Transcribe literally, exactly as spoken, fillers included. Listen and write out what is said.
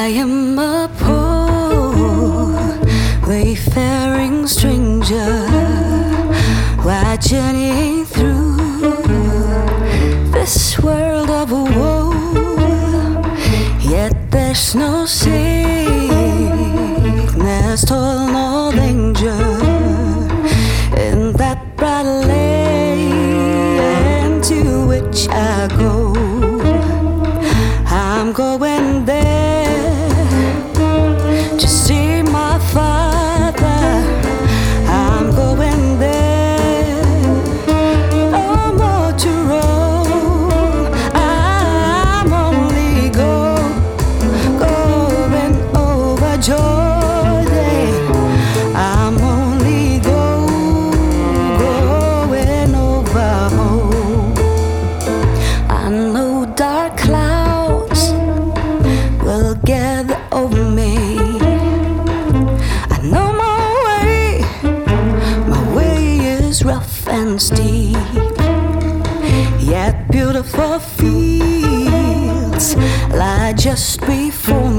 am a poor, wayfaring stranger, while journeying through this world of woe. Yet there's no sickness, toil, nor danger in that bright land to which I go. I'm going there to see my Father. I'm going there, no more to roam. I'm only go, going over Jordan. I'm only go, going over home. I know dark clouds will gather over me. I know my way, my way is rough and steep, yet beautiful fields lie just before